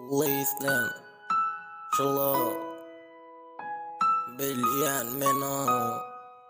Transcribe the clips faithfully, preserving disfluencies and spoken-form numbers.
Listen, slow, billion minutes.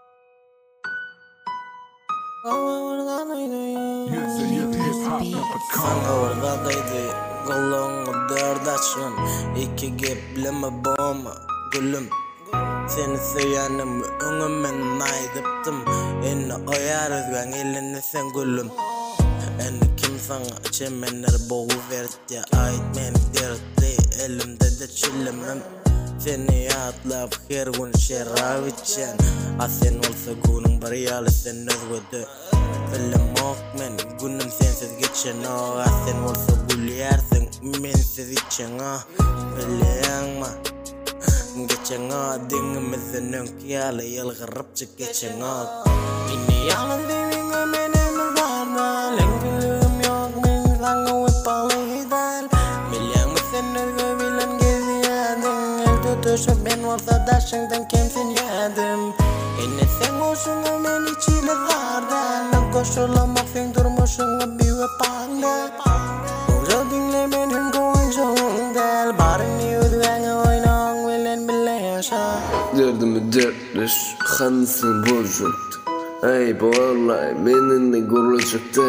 Sana oradaydı, kolunu dört açın. İki gepleme bomba, gülüm. Seni söylenim, önümden aydıptım. Eni oyarız ben elini sen gülüm. Eni kim sana çemenler boğu verdi. Ait beni dertli, elimde de çilemem. Seni atlap her gün şerab içen. Asen olsa günün bariyalı sen özgödü. Film ok men, günüm sensiz geçen o. Asen olsa gülüyersin, mensiz içen o. Biliyan ma geçen o, dinimizin önkiyalı yılgırıpçı geçen o. İni yalnız devin ömenimiz varma. Lengülüğüm yok men, sana upalı gider. Biliyan mı sen özgöbilen geziyedin. El tutuşup ben olsa daşından kimsin yedim. Yine sen hoşuna men içiyle zardan. Koşulamak sen durmuşuna bir öpanda. Uğra dinle benim koyuşum del. Barını yüzüğene oynan bilen bile yaşa. Derdimi dertleş, kanısın borcuktu. Ey bu vallahi benimle gurulacaktı.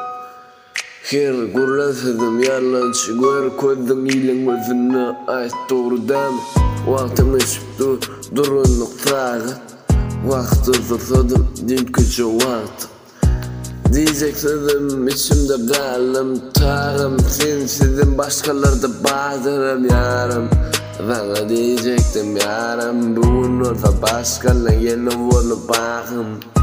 Her gurulasadım yalançı gör koydum iyilen gözüne ait doğru deme. Vaktim eşipti durun noktağı. Vakti zorladım dünküce vakti. Diyeceklerim içimde kalım tarım. Sensizim başkalarda bağırırım yarım. Bana diyecektim yarım. Bugün orada başkalarına yeni olup bakım.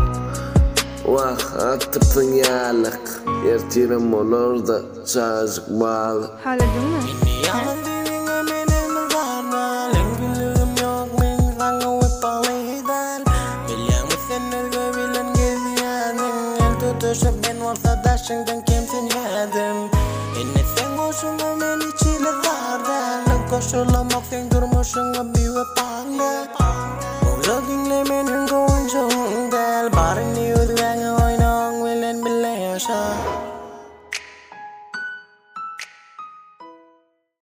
Vah atıptın yalık. Yertirim olur da çağcık bağlı. Hala değil mi? İni yalnız devin ömenimiz varma. Lengülüğüm yok men, sana upalı gider. Biliyan mı sen özgöbilen geziyedin. El tutuşup ben olsa daşından kimsin yedim. Yine sen hoşuna men içiyle zardan. Koşulamak sen durmuşuna bir öpanda.